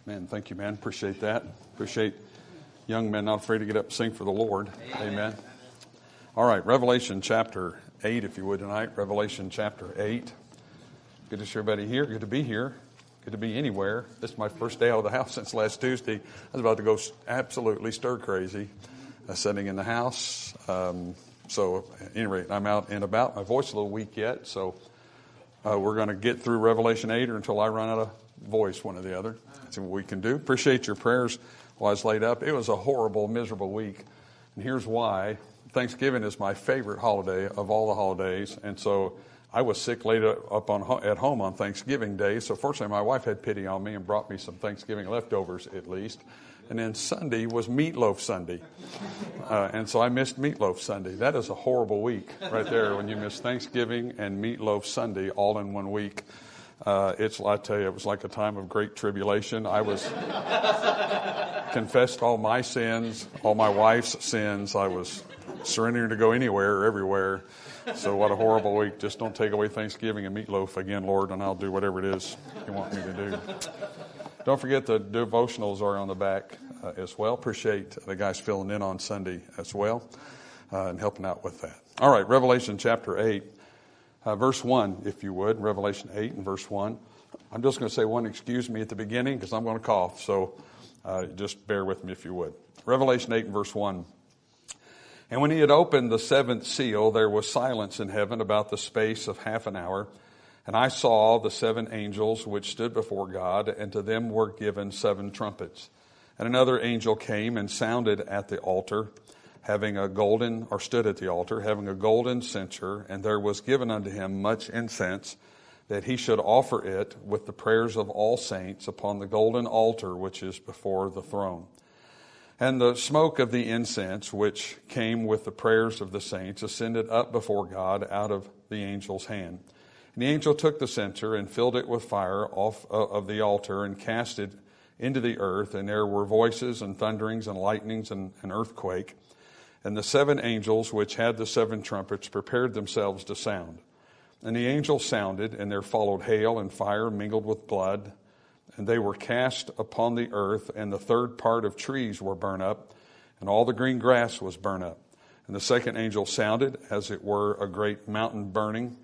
Man, thank you, man. Appreciate that. Appreciate young men not afraid to get up and sing for the Lord. Amen. All right, Revelation chapter 8, if you would, tonight. Revelation chapter 8. Good to see everybody here. Good to be here. Good to be anywhere. This is my first day out of the house since last Tuesday. I was about to go absolutely stir crazy sitting in the house. So at any rate, I'm out and about. My voice is a little weak yet, so we're going to get through Revelation 8 or until I run out of voice, one or the other. See what we can do. Appreciate your prayers while I was laid up. It was a horrible, miserable week. And here's why. Thanksgiving is my favorite holiday of all the holidays. And so I was sick laid up at home on Thanksgiving Day. So fortunately, my wife had pity on me and brought me some Thanksgiving leftovers at least. And then Sunday was Meatloaf Sunday. And so I missed Meatloaf Sunday. That is a horrible week right there when you miss Thanksgiving and Meatloaf Sunday all in 1 week. I tell you, it was like a time of great tribulation. I was confessed all my sins, all my wife's sins. I was surrendering to go anywhere or everywhere. So what a horrible week. Just don't take away Thanksgiving and meatloaf again, Lord, and I'll do whatever it is you want me to do. Don't forget the devotionals are on the back as well. Appreciate the guys filling in on Sunday as well and helping out with that. All right, Revelation chapter 8. Verse 1, if you would, Revelation 8 and verse 1. I'm just going to say one excuse me at the beginning because I'm going to cough, so just bear with me if you would. Revelation 8 and verse 1. And when he had opened the seventh seal, there was silence in heaven about the space of half an hour. And I saw the seven angels which stood before God, and to them were given seven trumpets. And another angel came and sounded at the altar, stood at the altar, having a golden censer, and there was given unto him much incense, that he should offer it with the prayers of all saints upon the golden altar which is before the throne. And the smoke of the incense, which came with the prayers of the saints, ascended up before God out of the angel's hand. And the angel took the censer and filled it with fire off of the altar and cast it into the earth, and there were voices and thunderings and lightnings and an earthquake. And the seven angels which had the seven trumpets prepared themselves to sound. And the angel sounded, and there followed hail and fire mingled with blood. And they were cast upon the earth, and the third part of trees were burnt up, and all the green grass was burnt up. And the second angel sounded, as it were a great mountain burning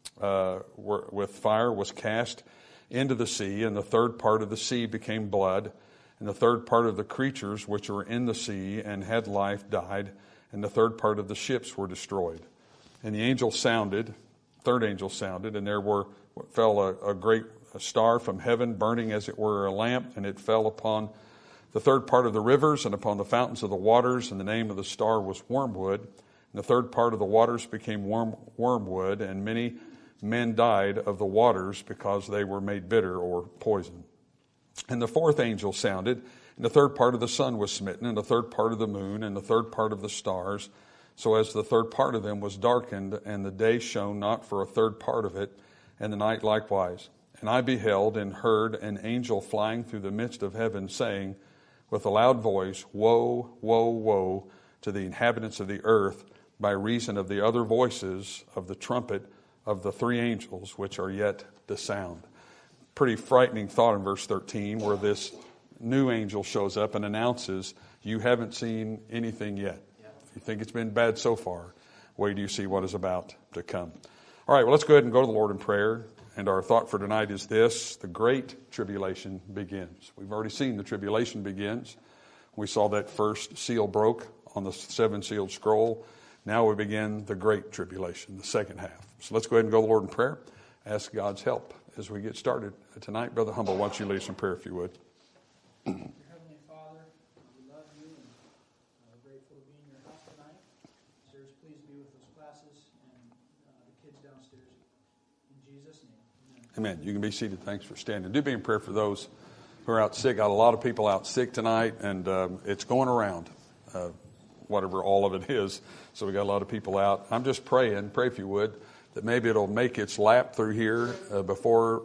with fire was cast into the sea, and the third part of the sea became blood. And the third part of the creatures which were in the sea and had life died, and the third part of the ships were destroyed. And the angel sounded, third angel sounded, and there fell a great star from heaven, burning as it were a lamp, and it fell upon the third part of the rivers and upon the fountains of the waters, and the name of the star was Wormwood. And the third part of the waters became wormwood, and many men died of the waters because they were made bitter or poison. And the fourth angel sounded, and the third part of the sun was smitten, and the third part of the moon, and the third part of the stars, so as the third part of them was darkened, and the day shone not for a third part of it, and the night likewise. And I beheld and heard an angel flying through the midst of heaven, saying with a loud voice, Woe, woe, woe to the inhabitants of the earth, by reason of the other voices of the trumpet of the three angels which are yet to sound. Pretty frightening thought in verse 13, where this new angel shows up and announces, you haven't seen anything yet. If you think it's been bad so far, wait till you see what is about to come. All right, well, let's go ahead and go to the Lord in prayer. And our thought for tonight is this: the great tribulation begins. We've already seen the tribulation begins. We saw that first seal broke on the seven-sealed scroll. Now we begin the great tribulation, the second half. So let's go ahead and go to the Lord in prayer. Ask God's help as we get started tonight. Brother Humble, why don't you lead us in prayer if you would. Heavenly Father, we love you and we're grateful to be in your house tonight. Sirs, please be with those classes and the kids downstairs. In Jesus' name, amen. You can be seated. Thanks for standing. Do be in prayer for those who are out sick. Got a lot of people out sick tonight, and it's going around, whatever all of it is. So we got a lot of people out. I'm just praying, pray if you would, that maybe it'll make its lap through here before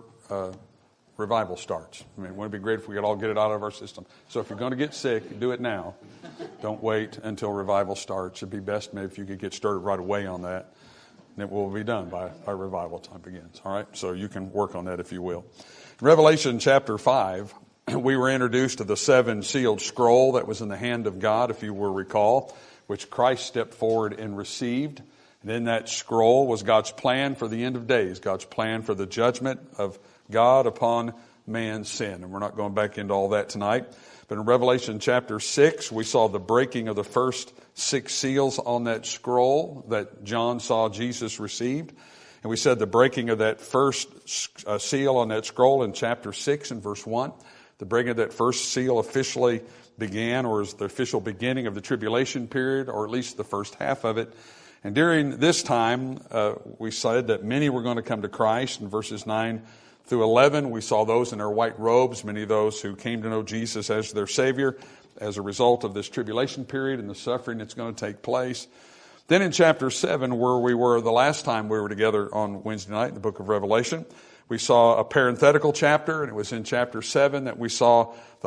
revival starts. I mean, wouldn't it be great if we could all get it out of our system? So if you're going to get sick, do it now. Don't wait until revival starts. It'd be best maybe if you could get started right away on that. And it will be done by our revival time begins. All right? So you can work on that if you will. Revelation chapter 5, we were introduced to the 7 sealed scroll that was in the hand of God, if you will recall, which Christ stepped forward and received. And in that scroll was God's plan for the end of days, God's plan for the judgment of God upon man's sin. And we're not going back into all that tonight. But in Revelation chapter 6, we saw the breaking of the first 6 seals on that scroll that John saw Jesus received. And we said the breaking of that first seal on that scroll in chapter 6 and verse 1. The breaking of that first seal officially began, or is the official beginning of the tribulation period, or at least the first half of it. And during this time, we said that many were going to come to Christ. In verses 9 through 11, we saw those in their white robes, many of those who came to know Jesus as their Savior as a result of this tribulation period and the suffering that's going to take place. Then in chapter 7, where we were the last time we were together on Wednesday night in the book of Revelation, we saw a parenthetical chapter, and it was in chapter 7 that we saw the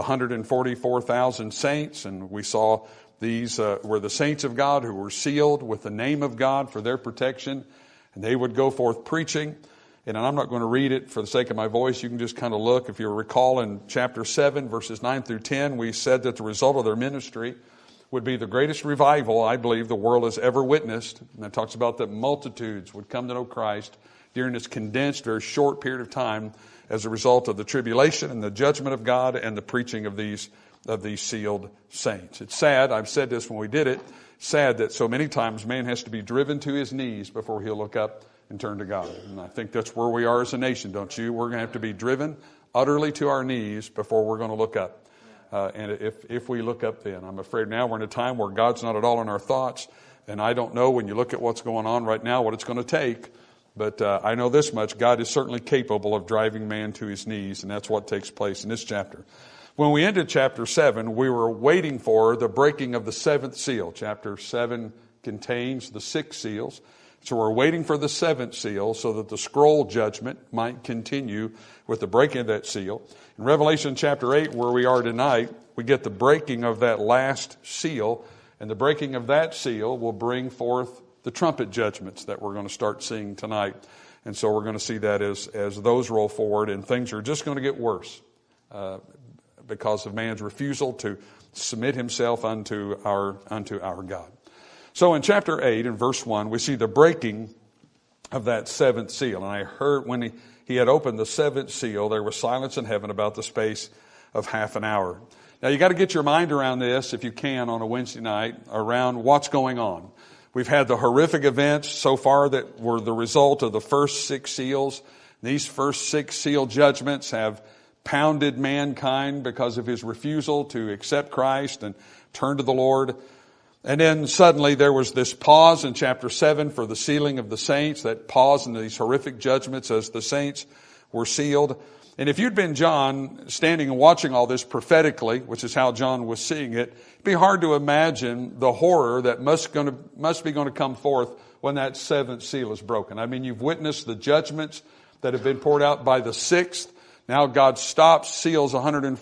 144,000 saints, and we saw these were the saints of God who were sealed with the name of God for their protection, and they would go forth preaching. And I'm not going to read it for the sake of my voice. You can just kind of look. If you recall in chapter 7, verses 9 through 10, we said that the result of their ministry would be the greatest revival, I believe, the world has ever witnessed. And that talks about that multitudes would come to know Christ during this condensed, very short period of time as a result of the tribulation and the judgment of God and the preaching of these sealed saints. It's sad, I've said this when we did it, sad that so many times man has to be driven to his knees before he'll look up and turn to God. And I think that's where we are as a nation, don't you? We're going to have to be driven utterly to our knees before we're going to look up. And if we look up then, I'm afraid now we're in a time where God's not at all in our thoughts. And I don't know when you look at what's going on right now what it's going to take. But I know this much, God is certainly capable of driving man to his knees. And that's what takes place in this chapter. When we ended chapter 7, we were waiting for the breaking of the 7th seal. Chapter 7 contains the 6 seals. So we're waiting for the 7th seal so that the scroll judgment might continue with the breaking of that seal. In Revelation chapter 8, where we are tonight, we get the breaking of that last seal. And the breaking of that seal will bring forth the trumpet judgments that we're going to start seeing tonight. And so we're going to see that as those roll forward, and things are just going to get worse because of man's refusal to submit himself unto our God. So in chapter 8, in verse 1, we see the breaking of that 7th seal. And I heard when he had opened the 7th seal, there was silence in heaven about the space of half an hour. Now you got to get your mind around this, if you can, on a Wednesday night, around what's going on. We've had the horrific events so far that were the result of the first 6 seals. These first 6 seal judgments have pounded mankind because of his refusal to accept Christ and turn to the Lord. And then suddenly there was this pause in chapter 7 for the sealing of the saints, that pause in these horrific judgments as the saints were sealed. And if you'd been John standing and watching all this prophetically, which is how John was seeing it, it'd be hard to imagine the horror that must be going to come forth when that 7th seal is broken. I mean, you've witnessed the judgments that have been poured out by the 6th. Now God stops, seals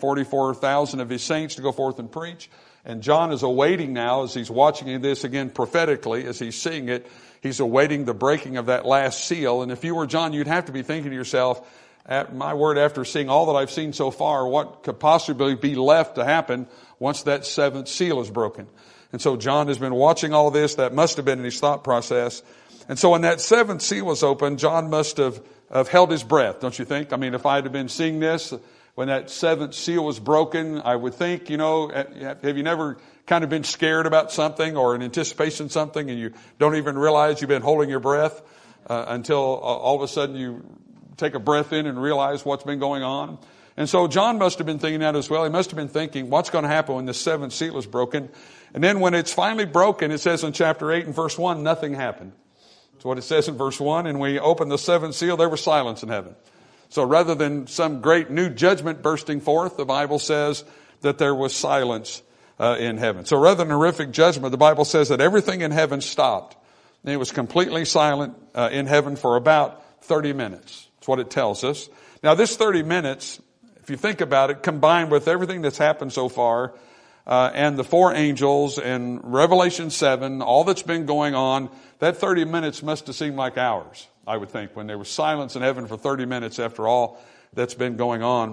144,000 of his saints to go forth and preach. And John is awaiting now, as he's watching this again prophetically, as he's seeing it, he's awaiting the breaking of that last seal. And if you were John, you'd have to be thinking to yourself, my word, after seeing all that I've seen so far, what could possibly be left to happen once that 7th seal is broken? And so John has been watching all this. That must have been in his thought process. And so when that 7th seal was opened, John must have held his breath, don't you think? I mean, if I had been seeing this, when that 7th seal was broken, I would think, have you never kind of been scared about something or in anticipation of something and you don't even realize you've been holding your breath until all of a sudden you take a breath in and realize what's been going on? And so John must have been thinking that as well. He must have been thinking, what's going to happen when the 7th seal is broken? And then when it's finally broken, it says in chapter 8 and verse 1, nothing happened. That's what it says in verse 1. And when we opened the 7th seal, there was silence in heaven. So rather than some great new judgment bursting forth, the Bible says that there was silence in heaven. So rather than horrific judgment, the Bible says that everything in heaven stopped. And it was completely silent in heaven for about 30 minutes. That's what it tells us. Now this 30 minutes, if you think about it, combined with everything that's happened so far, and the 4 angels and Revelation 7, all that's been going on, that 30 minutes must have seemed like hours, I would think, when there was silence in heaven for 30 minutes after all that's been going on.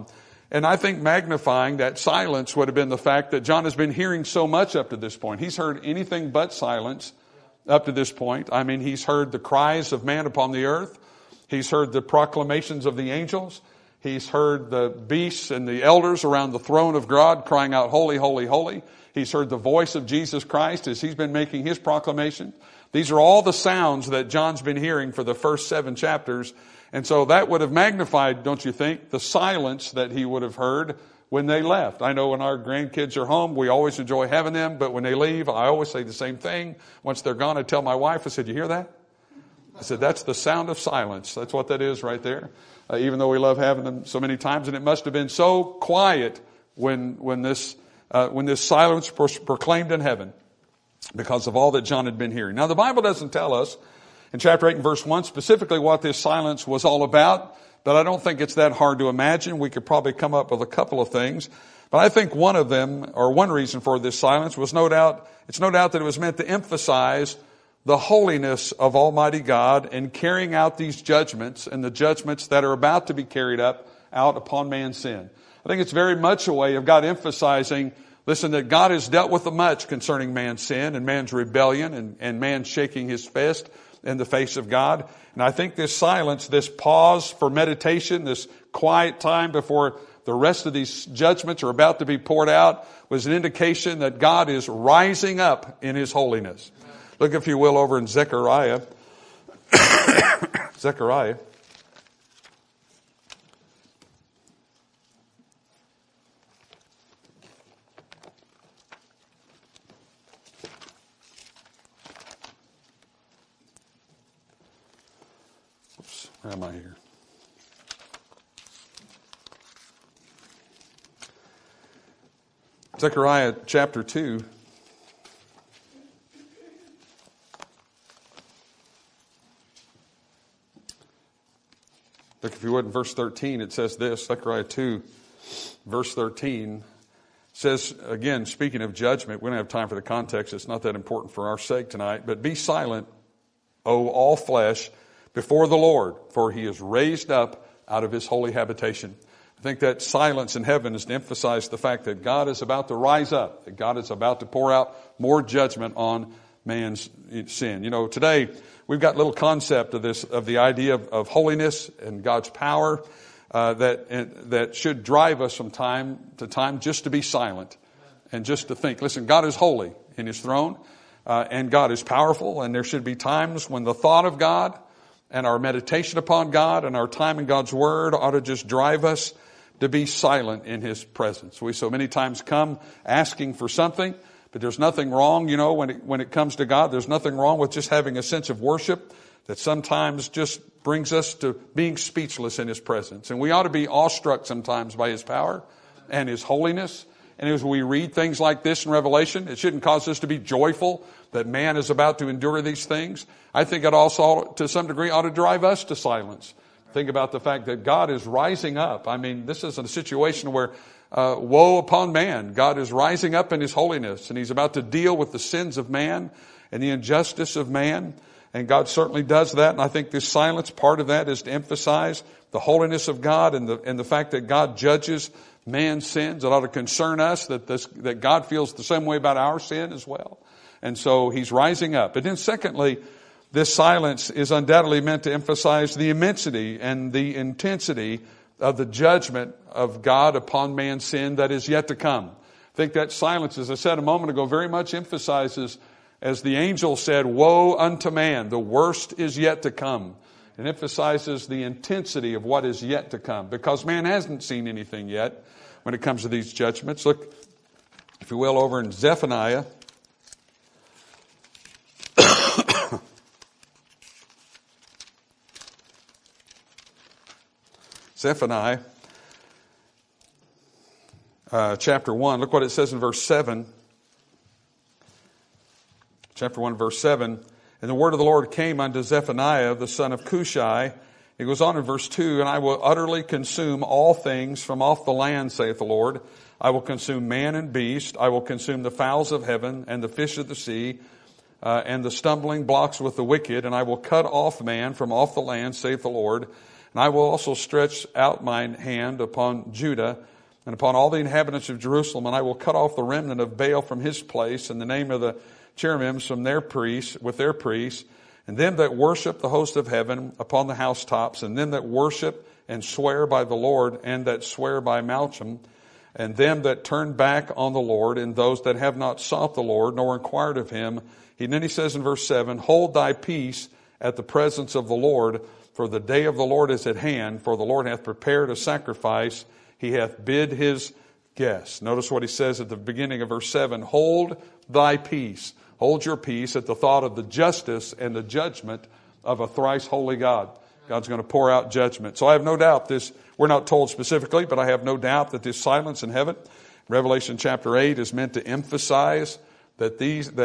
And I think magnifying that silence would have been the fact that John has been hearing so much up to this point. He's heard anything but silence up to this point. I mean, he's heard the cries of man upon the earth. He's heard the proclamations of the angels. He's heard the beasts and the elders around the throne of God crying out, holy, holy, holy. He's heard the voice of Jesus Christ as he's been making his proclamation. These are all the sounds that John's been hearing for the first 7 chapters. And so that would have magnified, don't you think, the silence that he would have heard when they left. I know when our grandkids are home, we always enjoy having them, but when they leave, I always say the same thing. Once they're gone, I tell my wife, I said, you hear that? I said, that's the sound of silence. That's what that is right there. Even though we love having them so many times, and it must have been so quiet when this silence was proclaimed in heaven because of all that John had been hearing. Now, the Bible doesn't tell us in chapter 8 and verse 1 specifically what this silence was all about, but I don't think it's that hard to imagine. We could probably come up with a couple of things. But I think one of them, or one reason for this silence, was no doubt that it was meant to emphasize the holiness of Almighty God in carrying out these judgments and the judgments that are about to be carried out upon man's sin. I think it's very much a way of God emphasizing, listen, that God has dealt with the much concerning man's sin and man's rebellion and man shaking his fist in the face of God. And I think this silence, this pause for meditation, this quiet time before the rest of these judgments are about to be poured out was an indication that God is rising up in his holiness. Look, if you will, over in Zechariah. Zechariah. Oops, where am I here? Zechariah chapter 2. Look, if you would, in verse 13, it says this, Zechariah 2, verse 13, says, again, speaking of judgment, we don't have time for the context. It's not that important for our sake tonight. But be silent, O all flesh, before the Lord, for he is raised up out of his holy habitation. I think that silence in heaven is to emphasize the fact that God is about to rise up, that God is about to pour out more judgment on man's sin. You know, today we've got a little concept of the idea of holiness and God's power that should drive us from time to time just to be silent and just to think. Listen, God is holy in his throne and God is powerful, and there should be times when the thought of God and our meditation upon God and our time in God's Word ought to just drive us to be silent in his presence. We so many times come asking for something, but there's nothing wrong, you know, when it comes to God. There's nothing wrong with just having a sense of worship that sometimes just brings us to being speechless in his presence. And we ought to be awestruck sometimes by his power and his holiness. And as we read things like this in Revelation, it shouldn't cause us to be joyful that man is about to endure these things. I think it also, to some degree, ought to drive us to silence. Think about the fact that God is rising up. I mean, this is a situation where woe upon man. God is rising up in his holiness, and he's about to deal with the sins of man and the injustice of man. And God certainly does that. And I think this silence, part of that is to emphasize the holiness of God and the fact that God judges man's sins. It ought to concern us that God feels the same way about our sin as well. And so he's rising up. But then secondly, this silence is undoubtedly meant to emphasize the immensity and the intensity of the judgment of God upon man's sin that is yet to come. I think that silence, as I said a moment ago, very much emphasizes, as the angel said, woe unto man, the worst is yet to come. It emphasizes the intensity of what is yet to come, because man hasn't seen anything yet when it comes to these judgments. Look, if you will, over in Zephaniah. Zephaniah, chapter 1. Look what it says in verse 7. Chapter 1, verse 7. And the word of the Lord came unto Zephaniah, the son of Cushai. It goes on in verse 2, and I will utterly consume all things from off the land, saith the Lord. I will consume man and beast. I will consume the fowls of heaven and the fish of the sea and the stumbling blocks with the wicked. And I will cut off man from off the land, saith the Lord. And I will also stretch out mine hand upon Judah and upon all the inhabitants of Jerusalem, and I will cut off the remnant of Baal from his place, and the name of the cherubims from their priests, with their priests, and them that worship the host of heaven upon the housetops, and them that worship and swear by the Lord, and that swear by Malcham, and them that turn back on the Lord, and those that have not sought the Lord, nor inquired of him. And then he says in verse 7, hold thy peace at the presence of the Lord, for the day of the Lord is at hand, for the Lord hath prepared a sacrifice, he hath bid his guests. Notice what he says at the beginning of verse 7, hold thy peace. Hold your peace at the thought of the justice and the judgment of a thrice holy God. God's going to pour out judgment. So I have no doubt this, we're not told specifically, but I have no doubt that this silence in heaven, Revelation chapter 8, is meant to emphasize that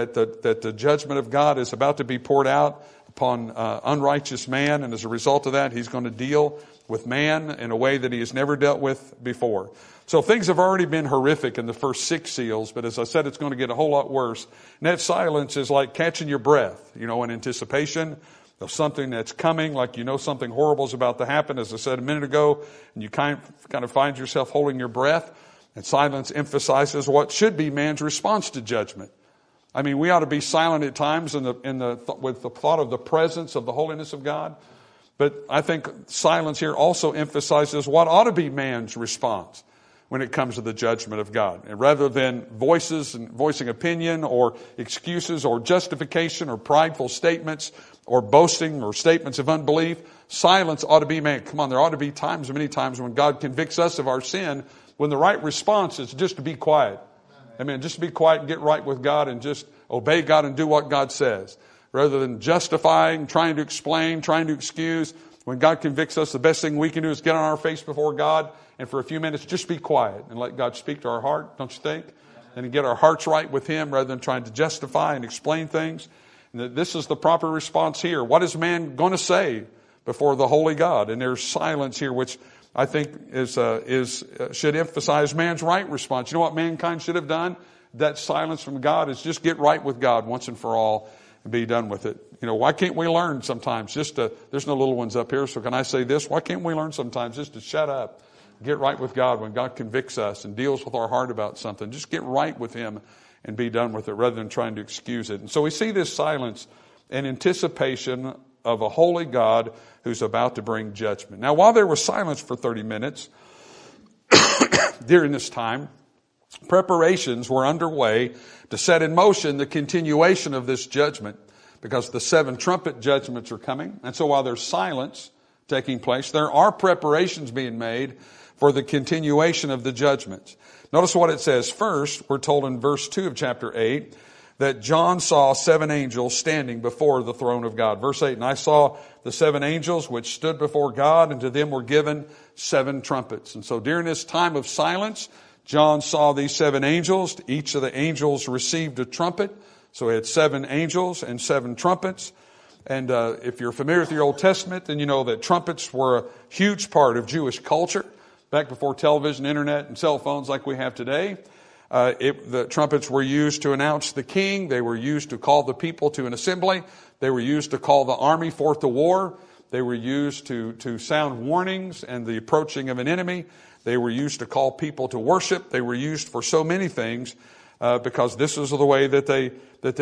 the judgment of God is about to be poured out upon unrighteous man, and as a result of that, he's going to deal with man in a way that he has never dealt with before. So things have already been horrific in the first 6 seals, but as I said, it's going to get a whole lot worse. And that silence is like catching your breath, in anticipation of something that's coming, like something horrible is about to happen, as I said a minute ago, and you kind of find yourself holding your breath. And silence emphasizes what should be man's response to judgment. I mean, we ought to be silent at times with the thought of the presence of the holiness of God. But I think silence here also emphasizes what ought to be man's response when it comes to the judgment of God. And rather than voicing opinion or excuses or justification or prideful statements or boasting or statements of unbelief, silence ought to be man. Come on, there ought to be times, many times, when God convicts us of our sin, when the right response is just to be quiet. Amen. Just to be quiet and get right with God and just obey God and do what God says. Rather than justifying, trying to explain, trying to excuse. When God convicts us, the best thing we can do is get on our face before God and for a few minutes just be quiet and let God speak to our heart, don't you think? And get our hearts right with Him rather than trying to justify and explain things. And this is the proper response here. What is man going to say before the holy God? And there's silence here, which I think should emphasize man's right response. You know what mankind should have done? That silence from God is just get right with God once and for all and be done with it. Why can't we learn sometimes there's no little ones up here, so can I say this? Why can't we learn sometimes just to shut up, get right with God when God convicts us and deals with our heart about something? Just get right with Him and be done with it rather than trying to excuse it. And so we see this silence in anticipation of a holy God who's about to bring judgment. Now, while there was silence for 30 minutes during this time, preparations were underway to set in motion the continuation of this judgment, because the 7 trumpet judgments are coming. And so while there's silence taking place, there are preparations being made for the continuation of the judgments. Notice what it says. First, we're told in verse 2 of chapter 8 that John saw 7 angels standing before the throne of God. Verse 8, and I saw the 7 angels which stood before God, and to them were given 7 trumpets. And so during this time of silence, John saw these 7 angels. Each of the angels received a trumpet. So he had 7 angels and 7 trumpets. And if you're familiar with your Old Testament, then you know that trumpets were a huge part of Jewish culture. Back before television, internet, and cell phones like we have today, the trumpets were used to announce the king. They were used to call the people to an assembly. They were used to call the army forth to war. They were used to sound warnings and the approaching of an enemy. They were used to call people to worship. They were used for so many things because this is the way that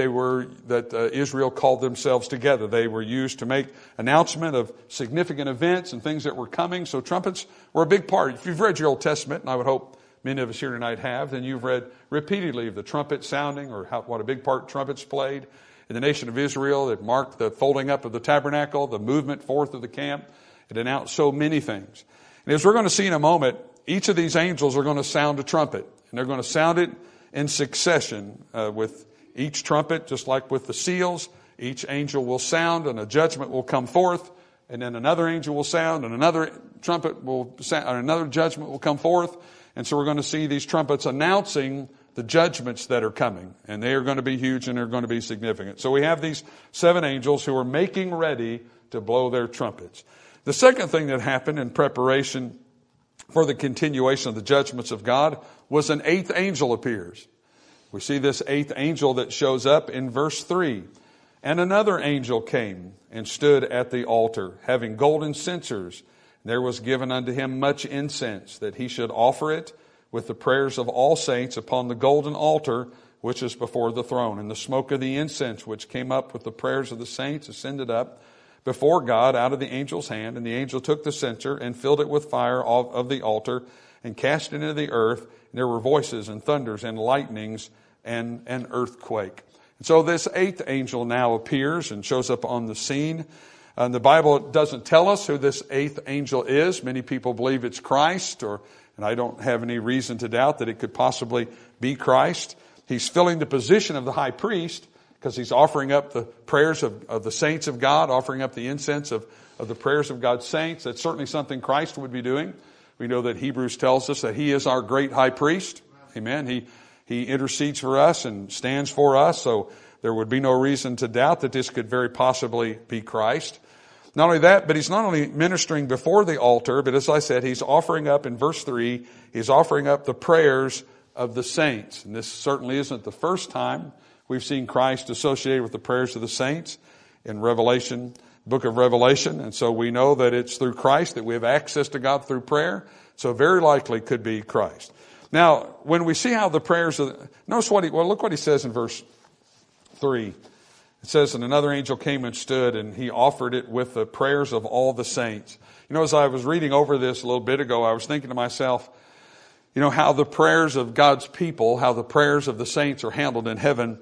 Israel called themselves together. They were used to make announcement of significant events and things that were coming. So trumpets were a big part. If you've read your Old Testament, and I would hope many of us here tonight have, then you've read repeatedly of the trumpet sounding or what a big part trumpets played in the nation of Israel. It marked the folding up of the tabernacle, the movement forth of the camp. It announced so many things. And as we're going to see in a moment, each of these angels are going to sound a trumpet. And they're going to sound it in succession with each trumpet, just like with the seals. Each angel will sound and a judgment will come forth. And then another angel will sound and another trumpet will sound, and another judgment will come forth. And so we're going to see these trumpets announcing the judgments that are coming. And they are going to be huge and they're going to be significant. So we have these 7 angels who are making ready to blow their trumpets. The second thing that happened in preparation for the continuation of the judgments of God was an 8th angel appears. We see this 8th angel that shows up in verse 3. And another angel came and stood at the altar, having golden censers. There was given unto him much incense, that he should offer it with the prayers of all saints upon the golden altar which is before the throne. And the smoke of the incense which came up with the prayers of the saints ascended up before God out of the angel's hand. And the angel took the censer and filled it with fire of the altar and cast it into the earth. And there were voices and thunders and lightnings and an earthquake. And so this eighth angel now appears and shows up on the scene. The Bible doesn't tell us who this eighth angel is. Many people believe it's Christ, and I don't have any reason to doubt that it could possibly be Christ. He's filling the position of the high priest because he's offering up the prayers of the saints of God, offering up the incense of the prayers of God's saints. That's certainly something Christ would be doing. We know that Hebrews tells us that he is our great high priest. Amen. He intercedes for us and stands for us, so there would be no reason to doubt that this could very possibly be Christ. Not only that, but he's not only ministering before the altar, but as I said, he's offering up in verse 3, he's offering up the prayers of the saints. And this certainly isn't the first time we've seen Christ associated with the prayers of the saints in Revelation, book of Revelation. And so we know that it's through Christ that we have access to God through prayer. So very likely could be Christ. Now, when we see how the prayers of, notice look what he says in verse 3. It says, and another angel came and stood, and he offered it with the prayers of all the saints. You know, as I was reading over this a little bit ago, I was thinking to myself, you know, how the prayers of God's people, how the prayers of the saints are handled in heaven,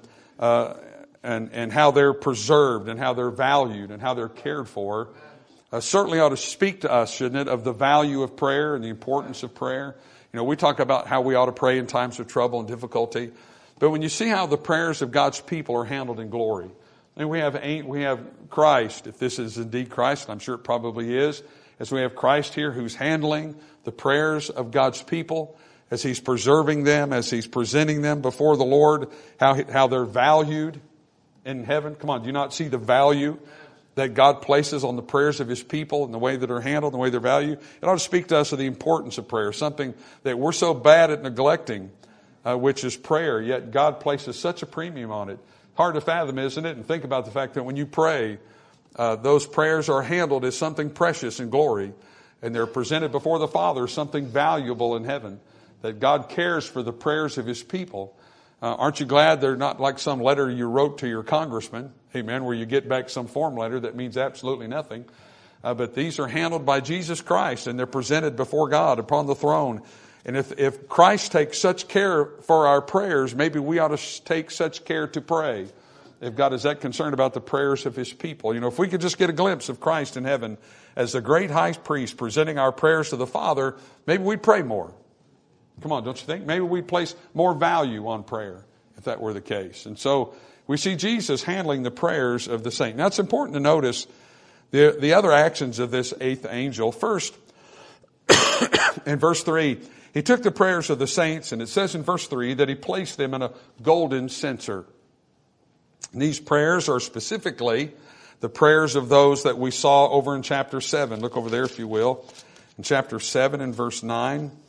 and how they're preserved, and how they're valued, and how they're cared for. Certainly ought to speak to us, shouldn't it, of the value of prayer and the importance of prayer. You know, we talk about how we ought to pray in times of trouble and difficulty. But when you see how the prayers of God's people are handled in glory, and we have Christ, if this is indeed Christ, and I'm sure it probably is, as we have Christ here who's handling the prayers of God's people, as he's preserving them, as he's presenting them before the Lord, how they're valued in heaven. Come on, do you not see the value that God places on the prayers of his people and the way that are handled, and the way they're valued? It ought to speak to us of the importance of prayer, something that we're so bad at neglecting, which is prayer, yet God places such a premium on it. Hard to fathom, isn't it? And think about the fact that when you pray, those prayers are handled as something precious in glory, and they're presented before the Father as something valuable in heaven, that God cares for the prayers of his people. Aren't you glad they're not like some letter you wrote to your congressman, amen, where you get back some form letter that means absolutely nothing. But these are handled by Jesus Christ, and they're presented before God upon the throne. And if Christ takes such care for our prayers, maybe we ought to take such care to pray. If God is that concerned about the prayers of his people. You know, if we could just get a glimpse of Christ in heaven as the great high priest presenting our prayers to the Father, maybe we'd pray more. Come on, don't you think? Maybe we'd place more value on prayer if that were the case. And so we see Jesus handling the prayers of the saint. Now it's important to notice the other actions of this eighth angel. First, in verse 3, he took the prayers of the saints, and it says in verse 3 that he placed them in a golden censer. And these prayers are specifically the prayers of those that we saw over in chapter 7. Look over there, if you will. In chapter 7 and verse 9. It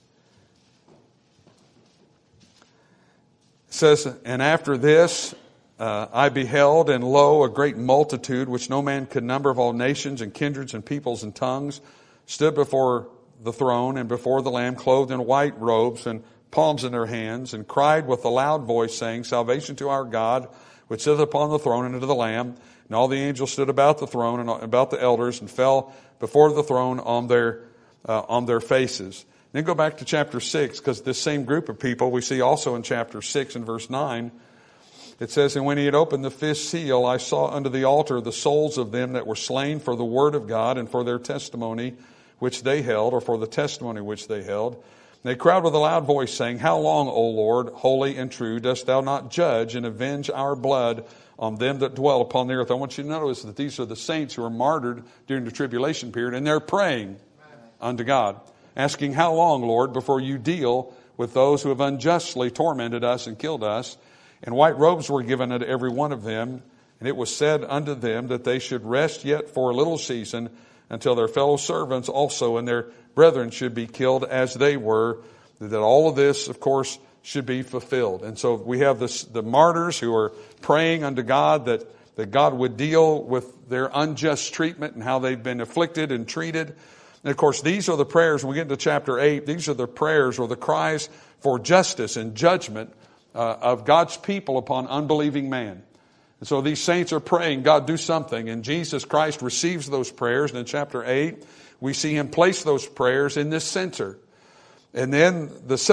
says, and after this I beheld, and lo, a great multitude, which no man could number, of all nations and kindreds and peoples and tongues, stood before the throne and before the Lamb, clothed in white robes and palms in their hands, and cried with a loud voice, saying, Salvation to our God, which sitteth upon the throne, and to the Lamb. And all the angels stood about the throne and about the elders, and fell before the throne on their faces. Then go back to chapter 6, because this same group of people we see also in chapter 6 and verse 9. It says, and when he had opened the fifth seal, I saw under the altar the souls of them that were slain for the word of God and for their testimony which they held, or for the testimony which they held. And they cried with a loud voice, saying, How long, O Lord, holy and true, dost thou not judge and avenge our blood on them that dwell upon the earth? I want you to notice that these are the saints who are martyred during the tribulation period, and they're praying unto God, asking, How long, Lord, before you deal with those who have unjustly tormented us and killed us? And white robes were given unto every one of them, and it was said unto them that they should rest yet for a little season, until their fellow servants also and their brethren should be killed as they were, that all of this, of course, should be fulfilled. And so we have the martyrs who are praying unto God that God would deal with their unjust treatment and how they've been afflicted and treated. And of course, these are the prayers, when we get into chapter 8, these are the prayers or the cries for justice and judgment of God's people upon unbelieving man. And so these saints are praying, God, do something. And Jesus Christ receives those prayers. And in chapter 8, we see him place those prayers in this censer. And then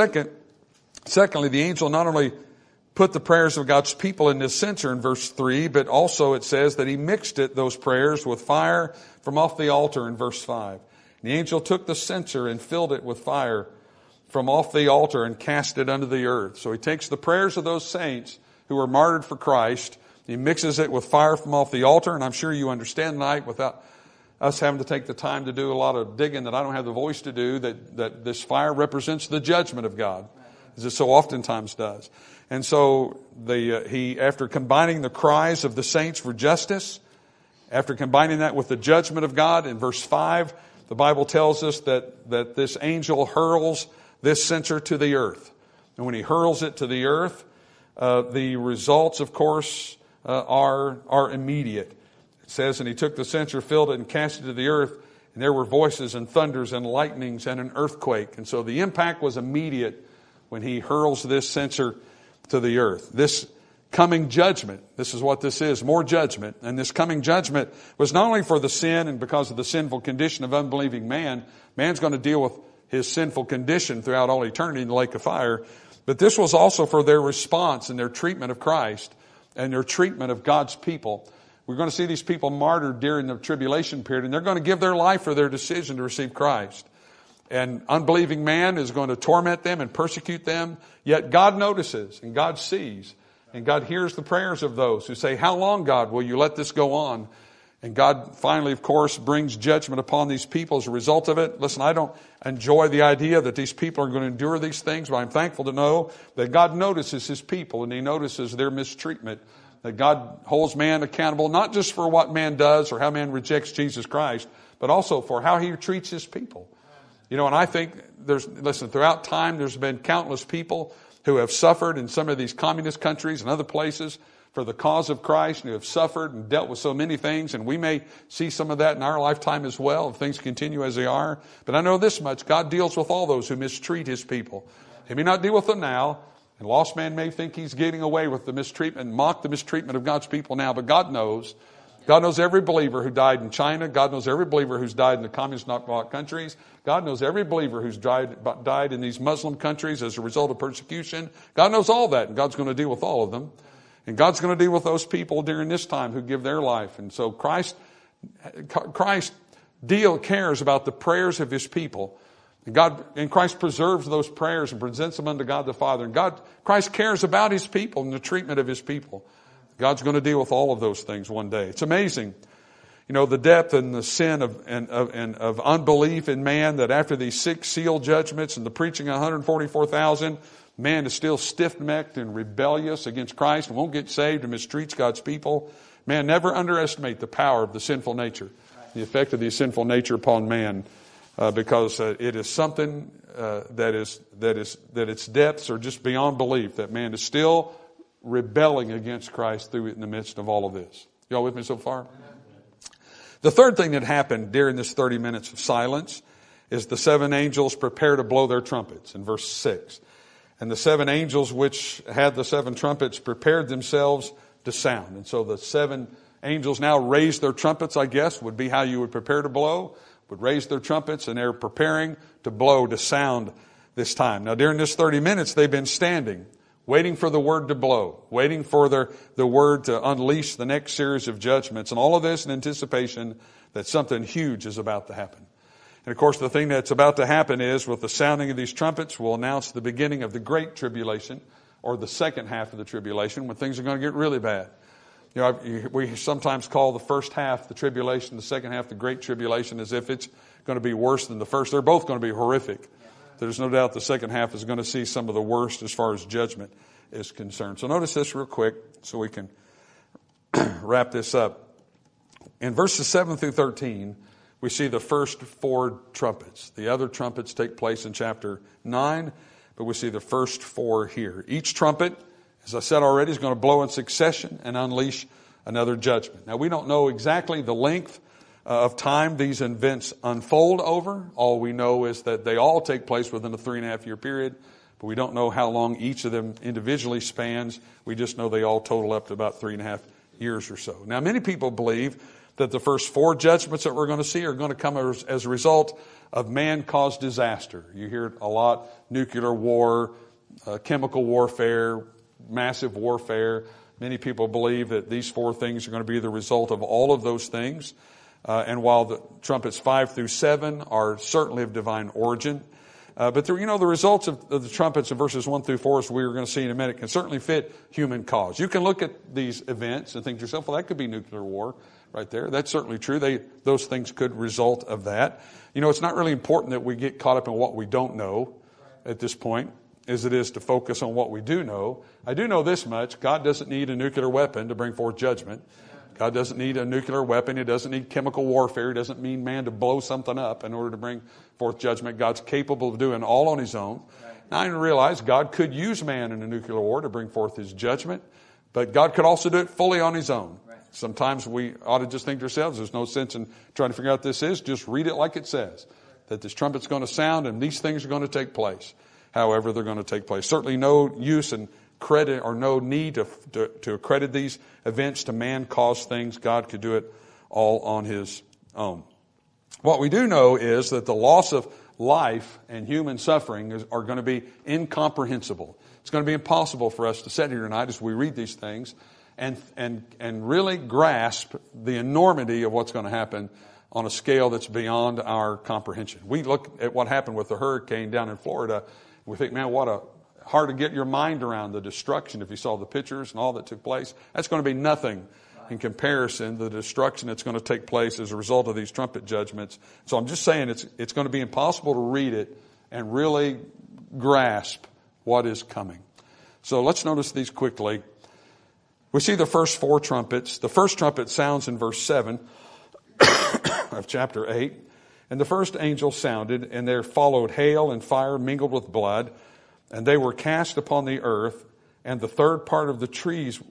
secondly, the angel not only put the prayers of God's people in this censer in verse 3, but also it says that he mixed those prayers with fire from off the altar in verse 5. The angel took the censer and filled it with fire from off the altar and cast it under the earth. So he takes the prayers of those saints who were martyred for Christ, he mixes it with fire from off the altar, and I'm sure you understand tonight, without us having to take the time to do a lot of digging that I don't have the voice to do, that this fire represents the judgment of God, as it so oftentimes does. And so he, after combining the cries of the saints for justice, after combining that with the judgment of God, in verse 5, the Bible tells us that this angel hurls this censer to the earth. And when he hurls it to the earth, the results, of course, are immediate. It says, and he took the censer, filled it, and cast it to the earth, and there were voices and thunders and lightnings and an earthquake. And so the impact was immediate when he hurls this censer to the earth. This coming judgment, this is what this is, more judgment. And this coming judgment was not only for the sin and because of the sinful condition of unbelieving man, man's going to deal with his sinful condition throughout all eternity in the lake of fire, but this was also for their response and their treatment of Christ and their treatment of God's people. We're going to see these people martyred during the tribulation period, and they're going to give their life for their decision to receive Christ. And unbelieving man is going to torment them and persecute them, yet God notices and God sees. And God hears the prayers of those who say, how long, God, will you let this go on? And God finally, of course, brings judgment upon these people as a result of it. Listen, I don't enjoy the idea that these people are going to endure these things, but I'm thankful to know that God notices his people and he notices their mistreatment. That God holds man accountable, not just for what man does or how man rejects Jesus Christ, but also for how he treats his people. You know, and I think throughout time there's been countless people who have suffered in some of these communist countries and other places for the cause of Christ, and who have suffered and dealt with so many things, and we may see some of that in our lifetime as well if things continue as they are. But I know this much, God deals with all those who mistreat his people. He may not deal with them now, and lost man may think he's getting away with the mistreatment and mock the mistreatment of God's people now, but God knows. God knows every believer who died in China. God knows every believer who's died in the communist countries. God knows every believer who's died in these Muslim countries as a result of persecution. God knows all that, and God's going to deal with all of them. And God's going to deal with those people during this time who give their life. And so Christ cares about the prayers of his people. And Christ preserves those prayers and presents them unto God the Father. And Christ cares about his people and the treatment of his people. God's going to deal with all of those things one day. It's amazing, you know, the depth and the sin of unbelief in man, that after these 6 seal judgments and the preaching of 144,000, man is still stiff-necked and rebellious against Christ and won't get saved and mistreats God's people. Man, never underestimate the power of the sinful nature, the effect of the sinful nature upon man, because it is something that its depths are just beyond belief, that man is still rebelling against Christ in the midst of all of this. Y'all with me so far? The third thing that happened during this 30 minutes of silence is the 7 angels prepare to blow their trumpets in verse 6. And the 7 angels which had the 7 trumpets prepared themselves to sound. And so the 7 angels now raised their trumpets, I guess, would be how you would prepare to blow, would raise their trumpets, and they're preparing to blow, to sound this time. Now during this 30 minutes, they've been standing, waiting for the word to blow, waiting for the word to unleash the next series of judgments. And all of this in anticipation that something huge is about to happen. And of course, the thing that's about to happen is, with the sounding of these trumpets, will announce the beginning of the Great Tribulation, or the second half of the tribulation, when things are going to get really bad. You know, we sometimes call the first half the tribulation, the second half the Great Tribulation, as if it's going to be worse than the first. They're both going to be horrific. There's no doubt the second half is going to see some of the worst as far as judgment is concerned. So notice this real quick so we can wrap this up. In verses 7 through 13, we see the first 4 trumpets. The other trumpets take place in chapter 9, but we see the first 4 here. Each trumpet, as I said already, is going to blow in succession and unleash another judgment. Now, we don't know exactly the length of time these events unfold over. All we know is that they all take place within a 3.5-year period, but we don't know how long each of them individually spans. We just know they all total up to about 3.5 years or so. Now, many people believe that the first 4 judgments that we're going to see are going to come as a result of man-caused disaster. You hear it a lot: nuclear war, chemical warfare, massive warfare. Many people believe that these 4 things are going to be the result of all of those things. And while the trumpets 5 through 7 are certainly of divine origin, but the results of the trumpets in verses 1 through 4, as we're going to see in a minute, can certainly fit human cause. You can look at these events and think to yourself, well, that could be nuclear war right there. That's certainly true. Those things could result of that. It's not really important that we get caught up in what we don't know at this point, as it is to focus on what we do know. I do know this much: God doesn't need a nuclear weapon to bring forth judgment. God doesn't need a nuclear weapon. He doesn't need chemical warfare. He doesn't need man to blow something up in order to bring forth judgment. God's capable of doing all on his own. Now, I realize God could use man in a nuclear war to bring forth his judgment, but God could also do it fully on his own. Sometimes we ought to just think to ourselves, there's no sense in trying to figure out what this is. Just read it like it says, that this trumpet's going to sound and these things are going to take place. However, they're going to take place. Certainly no use in credit or no need to accredit these events to man-caused things. God could do it all on his own. What we do know is that the loss of life and human suffering are going to be incomprehensible. It's going to be impossible for us to sit here tonight as we read these things and really grasp the enormity of what's going to happen on a scale that's beyond our comprehension. We look at what happened with the hurricane down in Florida, and we think, man, hard to get your mind around the destruction. If you saw the pictures and all that took place, that's going to be nothing in comparison to the destruction that's going to take place as a result of these trumpet judgments. So I'm just saying it's going to be impossible to read it and really grasp what is coming. So let's notice these quickly. We see the first 4 trumpets. The first trumpet sounds in verse 7 of chapter 8. And the first angel sounded, and there followed hail and fire mingled with blood, and they were cast upon the earth, and the third part of the trees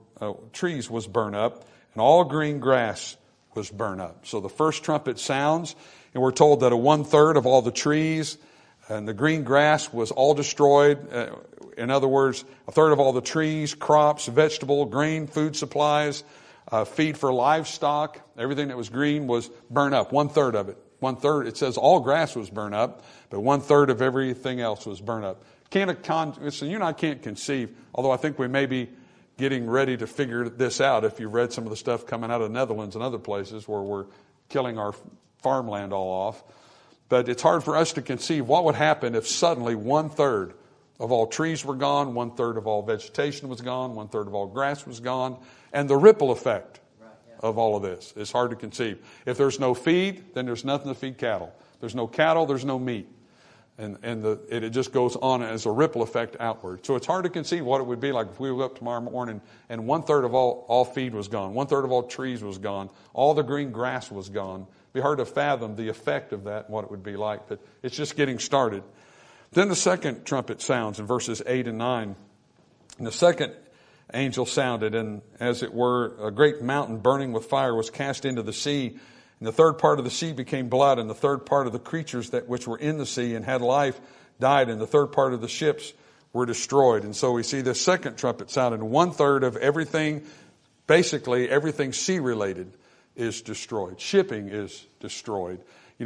was burned up, and all green grass was burned up. So the first trumpet sounds, and we're told that 1/3 of all the trees and the green grass was all destroyed. In other words, 1/3 of all the trees, crops, vegetable, grain, food supplies, feed for livestock, everything that was green was burned up. 1/3 of it. 1/3, it says all grass was burned up, but 1/3 of everything else was burned up. You and I can't conceive, although I think we may be getting ready to figure this out if you've read some of the stuff coming out of the Netherlands and other places where we're killing our farmland all off. But it's hard for us to conceive what would happen if suddenly 1/3 of all trees were gone, 1/3 of all vegetation was gone, 1/3 of all grass was gone, and the ripple effect of all of this is hard to conceive. If there's no feed, then there's nothing to feed cattle. There's no cattle, there's no meat. And it just goes on as a ripple effect outward. So it's hard to conceive what it would be like if we woke up tomorrow morning and 1/3 of all feed was gone, 1/3 of all trees was gone, all the green grass was gone. It'd be hard to fathom the effect of that and what it would be like, but it's just getting started. Then the second trumpet sounds in verses 8 and 9. And the second angel sounded, and as it were, a great mountain burning with fire was cast into the sea. And the third part of the sea became blood, and the third part of the creatures which were in the sea and had life died, and the third part of the ships were destroyed. And so we see the second trumpet sounded. 1/3 of everything, basically everything sea-related, is destroyed. Shipping is destroyed.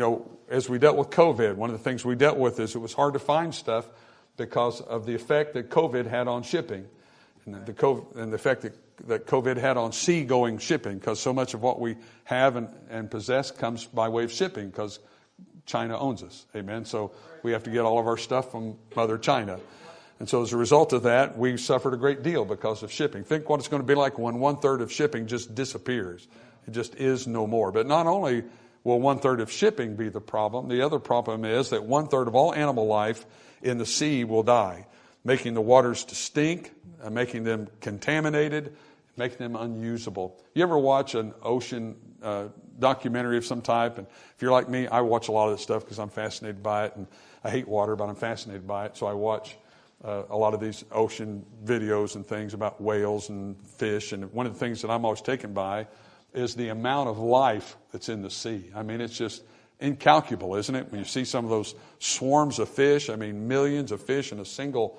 As we dealt with COVID, one of the things we dealt with is it was hard to find stuff because of the effect that COVID had on shipping, and the effect that COVID had on sea-going shipping, because so much of what we have and possess comes by way of shipping because China owns us. Amen. So we have to get all of our stuff from Mother China. And so as a result of that, we suffered a great deal because of shipping. Think what it's going to be like when 1/3 of shipping just disappears. It just is no more. But not only will 1/3 of shipping be the problem, the other problem is that 1/3 of all animal life in the sea will die, making the waters to stink, making them contaminated, making them unusable. You ever watch an ocean documentary of some type? And if you're like me, I watch a lot of this stuff because I'm fascinated by it. And I hate water, but I'm fascinated by it. So I watch a lot of these ocean videos and things about whales and fish. And one of the things that I'm always taken by is the amount of life that's in the sea. I mean, it's just incalculable, isn't it? When you see some of those swarms of fish, I mean, millions of fish in a single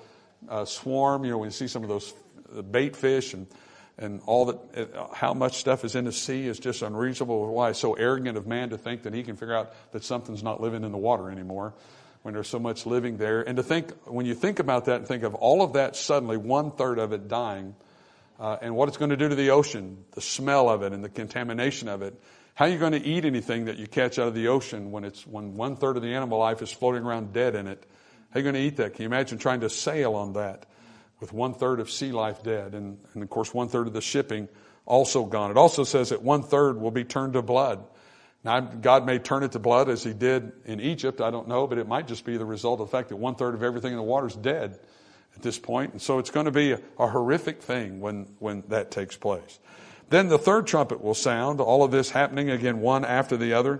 swarm. You know, when you see some of those bait fish and all that, how much stuff is in the sea is just unreasonable. Why it's so arrogant of man to think that he can figure out that something's not living in the water anymore when there's so much living there. And to think, when you think about that and think of all of that suddenly, 1/3 of it dying, and what it's going to do to the ocean, the smell of it and the contamination of it. How are you going to eat anything that you catch out of the ocean when 1/3 of the animal life is floating around dead in it? How are you going to eat that? Can you imagine trying to sail on that with 1/3 of sea life dead? And of course, 1/3 of the shipping also gone. It also says that 1/3 will be turned to blood. Now, God may turn it to blood as he did in Egypt. I don't know, but it might just be the result of the fact that 1/3 of everything in the water is dead at this point. And so it's going to be a horrific thing when that takes place. Then the third trumpet will sound, all of this happening again one after the other.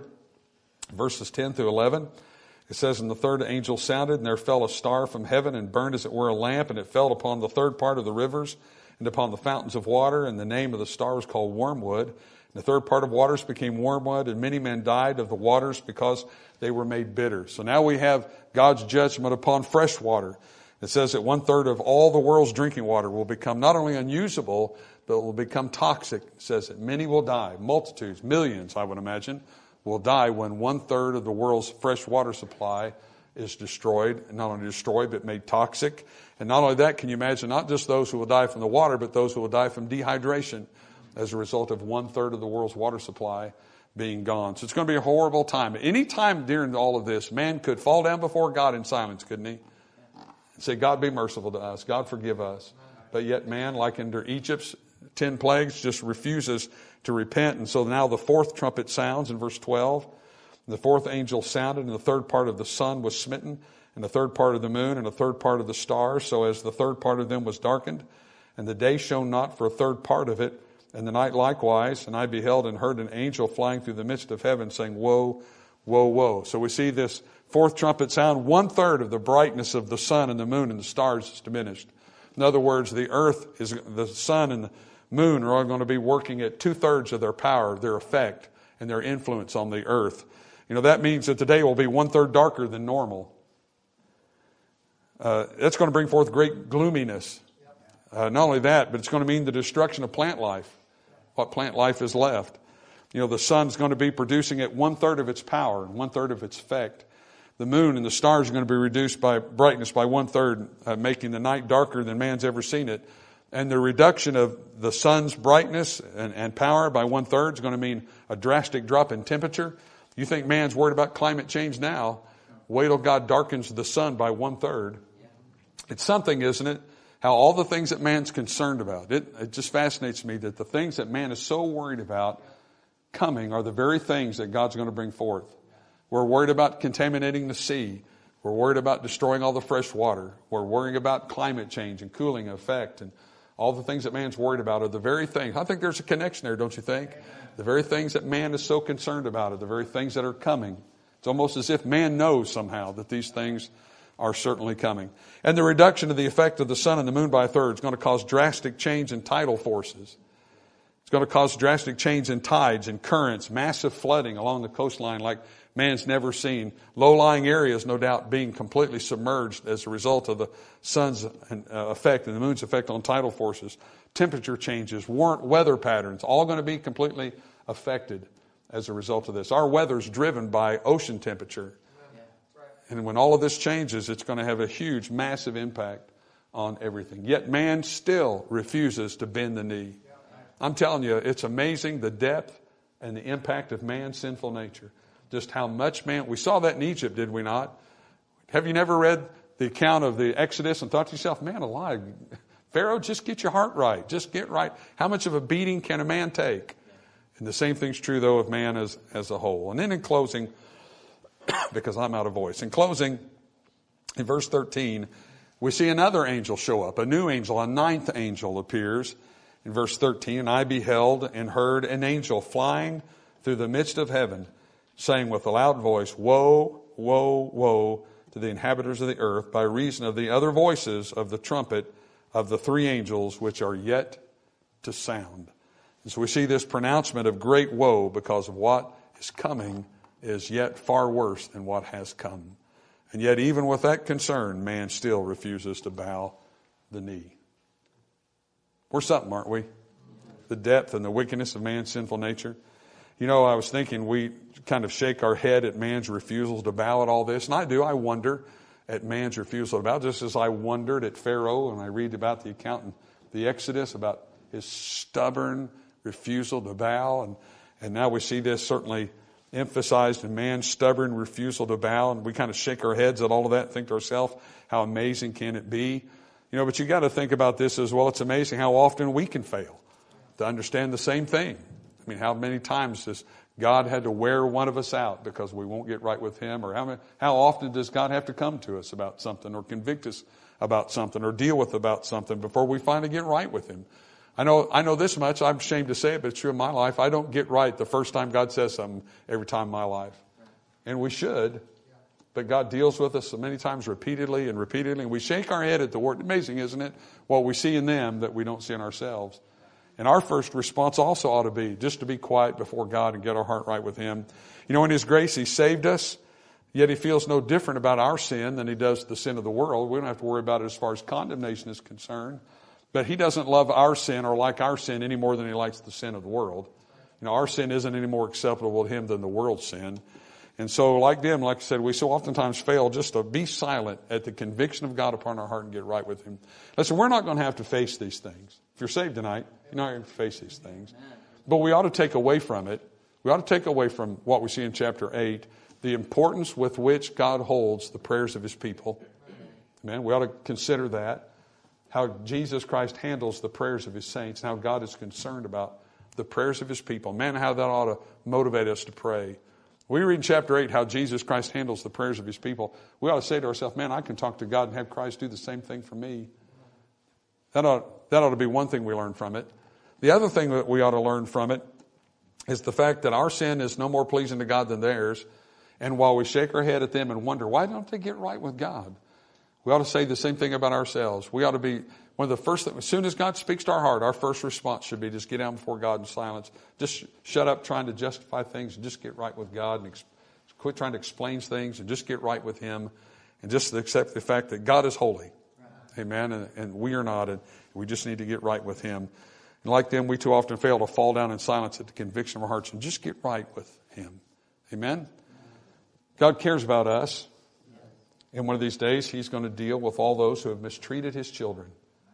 Verses 10 through 11, it says, "And the third angel sounded, and there fell a star from heaven, and burned as it were a lamp, and it fell upon the third part of the rivers, and upon the fountains of water, and the name of the star was called Wormwood. And the third part of waters became wormwood, and many men died of the waters because they were made bitter." So now we have God's judgment upon fresh water. It says that 1/3 of all the world's drinking water will become not only unusable, but it will become toxic. It says that many will die, multitudes, millions, I would imagine, will die when 1/3 of the world's fresh water supply is destroyed. And not only destroyed, but made toxic. And not only that, can you imagine not just those who will die from the water, but those who will die from dehydration as a result of 1/3 of the world's water supply being gone. So it's going to be a horrible time. Any time during all of this, man could fall down before God in silence, couldn't he? Say, "God, be merciful to us. God, forgive us." But yet man, like under Egypt's 10 plagues, just refuses to repent. And so now the fourth trumpet sounds in verse 12. The fourth angel sounded, and the third part of the sun was smitten, and the third part of the moon, and the third part of the stars, so as the third part of them was darkened. And the day shone not for a third part of it, and the night likewise. And I beheld and heard an angel flying through the midst of heaven, saying, "Woe, woe, woe." So we see this fourth trumpet sound, 1/3 of the brightness of the sun and the moon and the stars is diminished. In other words, the sun and the moon are all going to be working at 2/3 of their power, their effect, and their influence on the earth. You know, that means that the day will be 1/3 darker than normal. That's going to bring forth great gloominess. Not only that, but it's going to mean the destruction of plant life, what plant life is left. You know, the sun's going to be producing at 1/3 of its power and 1/3 of its effect. The moon and the stars are going to be reduced by brightness by 1/3, making the night darker than man's ever seen it. And the reduction of the sun's brightness and power by 1/3 is going to mean a drastic drop in temperature. You think man's worried about climate change now? Wait till God darkens the sun by 1/3. It's something, isn't it? How all the things that man's concerned about. It just fascinates me that the things that man is so worried about coming are the very things that God's going to bring forth. We're worried about contaminating the sea. We're worried about destroying all the fresh water. We're worrying about climate change and cooling effect, and all the things that man's worried about are the very things. I think there's a connection there, don't you think? The very things that man is so concerned about are the very things that are coming. It's almost as if man knows somehow that these things are certainly coming. And the reduction of the effect of the sun and the moon by 1/3 is going to cause drastic change in tidal forces. It's going to cause drastic change in tides and currents, massive flooding along the coastline like man's never seen. Low-lying areas, no doubt, being completely submerged as a result of the sun's effect and the moon's effect on tidal forces. Temperature changes, weather patterns, all going to be completely affected as a result of this. Our weather's driven by ocean temperature. And when all of this changes, it's going to have a huge, massive impact on everything. Yet man still refuses to bend the knee. I'm telling you, it's amazing the depth and the impact of man's sinful nature. Just how much man... We saw that in Egypt, did we not? Have you never read the account of the Exodus and thought to yourself, man alive, Pharaoh, just get your heart right. Just get right. How much of a beating can a man take? And the same thing's true, though, of man as a whole. And then in closing, because I'm out of voice. In closing, in verse 13, we see another angel show up. A new angel, a ninth angel appears. In verse 13, "And I beheld and heard an angel flying through the midst of heaven, saying with a loud voice, Woe, woe, woe to the inhabitants of the earth, by reason of the other voices of the trumpet of the 3 angels which are yet to sound." And so we see this pronouncement of great woe because of what is coming is yet far worse than what has come. And yet even with that concern, man still refuses to bow the knee. We're something, aren't we? The depth and the wickedness of man's sinful nature. You know, I was thinking we kind of shake our head at man's refusals to bow at all this. And I do. I wonder at man's refusal to bow, just as I wondered at Pharaoh and I read about the account in the Exodus about his stubborn refusal to bow. And now we see this certainly emphasized in man's stubborn refusal to bow. And we kind of shake our heads at all of that and think to ourselves, how amazing can it be? You know, but you got to think about this as well. It's amazing how often we can fail to understand the same thing. I mean, how many times has God had to wear one of us out because we won't get right with Him? Or how often does God have to come to us about something or convict us about something or deal with about something before we finally get right with Him? I know this much. I'm ashamed to say it, but it's true in my life. I don't get right the first time God says something every time in my life. And we should. But God deals with us so many times repeatedly. And we shake our head at the word. Amazing, isn't it? What we see in them that we don't see in ourselves. And our first response also ought to be just to be quiet before God and get our heart right with Him. You know, in His grace, He saved us, yet He feels no different about our sin than He does the sin of the world. We don't have to worry about it as far as condemnation is concerned. But He doesn't love our sin or like our sin any more than He likes the sin of the world. You know, our sin isn't any more acceptable to Him than the world's sin. And so like them, like I said, we so oftentimes fail just to be silent at the conviction of God upon our heart and get right with Him. Listen, we're not going to have to face these things. If you're saved tonight, you're not going to face these things. But we ought to take away from it. We ought to take away from what we see in chapter 8, the importance with which God holds the prayers of His people. Amen. We ought to consider that. How Jesus Christ handles the prayers of His saints, and how God is concerned about the prayers of His people. Man, how that ought to motivate us to pray. We read in chapter 8 how Jesus Christ handles the prayers of His people. We ought to say to ourselves, man, I can talk to God and have Christ do the same thing for me. That ought to be one thing we learn from it. The other thing that we ought to learn from it is the fact that our sin is no more pleasing to God than theirs. And while we shake our head at them and wonder, why don't they get right with God? We ought to say the same thing about ourselves. We ought to be one of the first things, as soon as God speaks to our heart, our first response should be just get down before God in silence. Just shut up trying to justify things and just get right with God and quit trying to explain things and just get right with Him and just accept the fact that God is holy. Amen. And we are not, and we just need to get right with Him. And like them, we too often fail to fall down in silence at the conviction of our hearts and just get right with Him. Amen. God cares about us. And one of these days, He's going to deal with all those who have mistreated His children.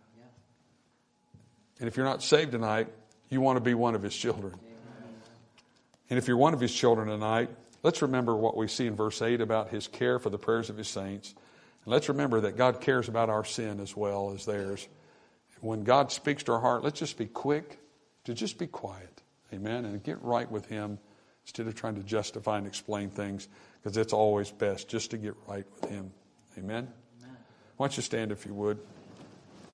And if you're not saved tonight, you want to be one of His children. And if you're one of His children tonight, let's remember what we see in verse 8 about His care for the prayers of His saints. And let's remember that God cares about our sin as well as theirs. When God speaks to our heart, let's just be quick to just be quiet. Amen. And get right with Him instead of trying to justify and explain things, because it's always best just to get right with Him. Amen. Why don't you stand if you would.